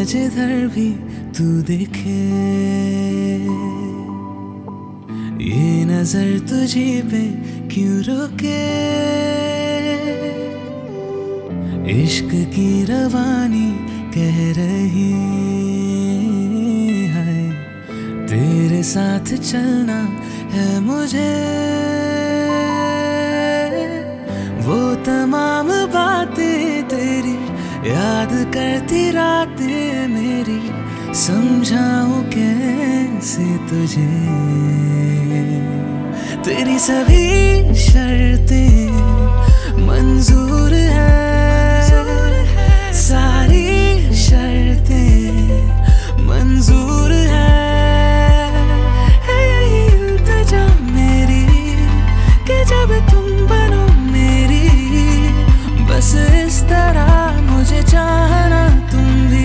जिधर भी तू देखे, ये नजर तुझी पे क्यों रुके। इश्क की रवानी कह रही है, तेरे साथ चलना है मुझे। वो तमाम बातें तेरी याद करती रातें मेरी, समझाऊं कैसे तुझे। तेरी सभी शर्तें मंजूर है, सारी शर्तें मंजूर है। यही इल्तिजा मेरी कि जब तुम बनो मेरी, बस इस तरह मुझे चाहना तुम भी।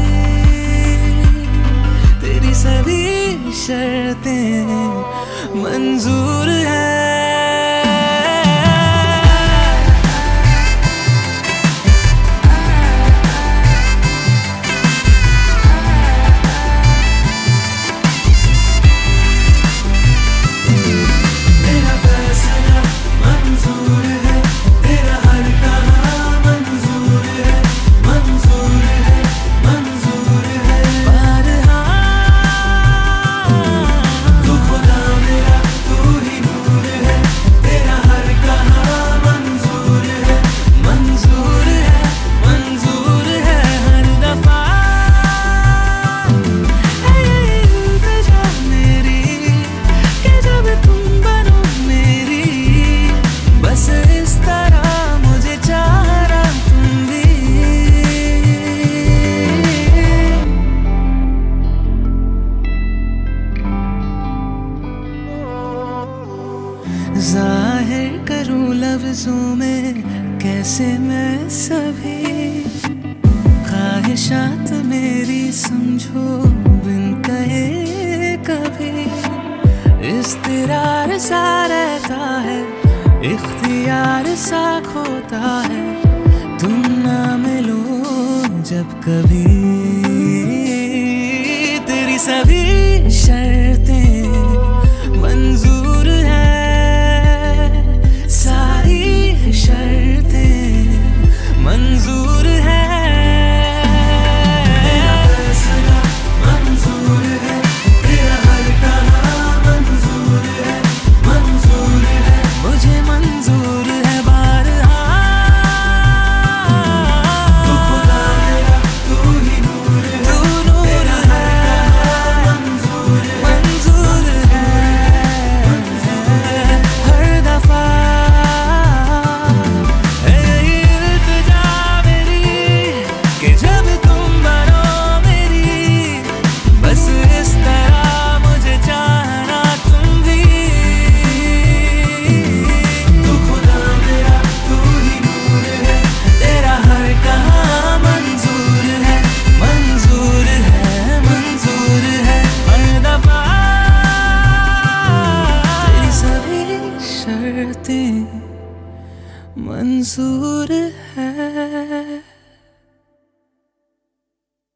तेरी सभी शर्तें मंजूर है। जाहिर करूं लफ्जों में कैसे मैं सभी ख्वाहिशात मेरी, समझो बिन कहे कभी। इस्तिरार सा रहता है, इख्तियार सा खोता है, तुम ना मिलो जब कभी।